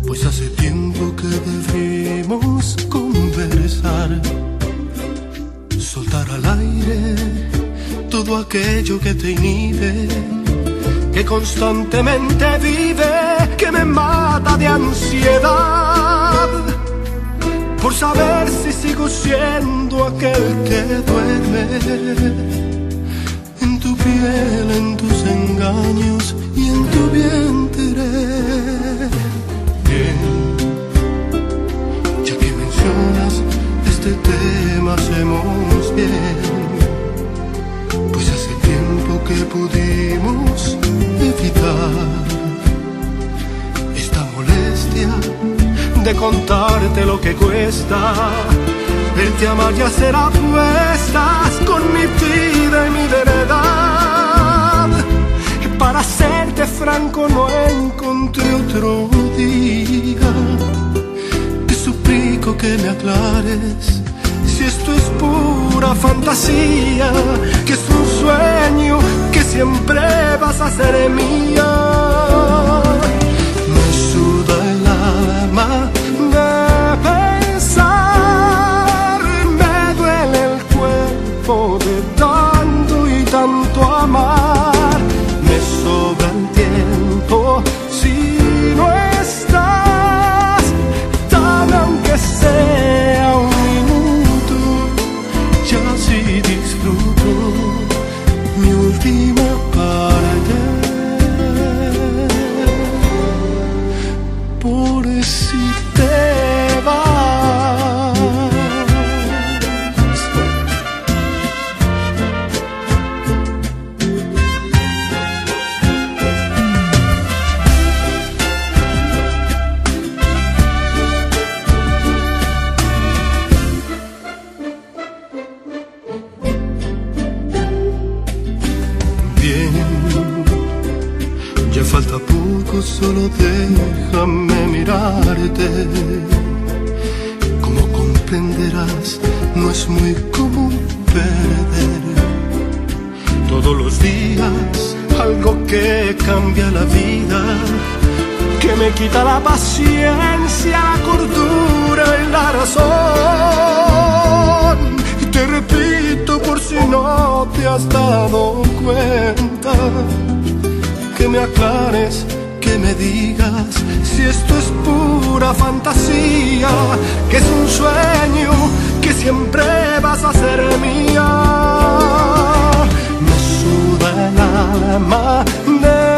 Pues hace tiempo que debimos conversar, soltar al aire todo aquello que te inhibe, que constantemente vive, que me mata de ansiedad, por saber si sigo siendo aquel que duerme en tu piel, en tus engaños y en tu vientre. Bien, ya que mencionas este tema, hacemos bien, pues hace tiempo que pudimos evitar esta molestia de contarte lo que cuesta verte amar y hacer apuestas con mi vida y mi verdad. Para serte franco, no encontré otro día. Te suplico que me aclares si esto es pura fantasía, que es un sueño, que siempre vas a ser mía. Me suda el alma de pensar, me duele el cuerpo de tanto y tanto amar. Me sobra el tiempo si no estás, dame aunque sea un minuto, ya así disfruto mi última parte. Por si te vas. Bien, ya falta poco, solo déjame mirarte. Como comprenderás, no es muy común perder todos los días algo que cambia la vida, que me quita la paciencia, la cordura y la razón. Y te repito por si no te has dado cuenta, que me aclares, que me digas si esto es pura fantasía, que es un sueño, que siempre vas a ser mía. Me suda el alma de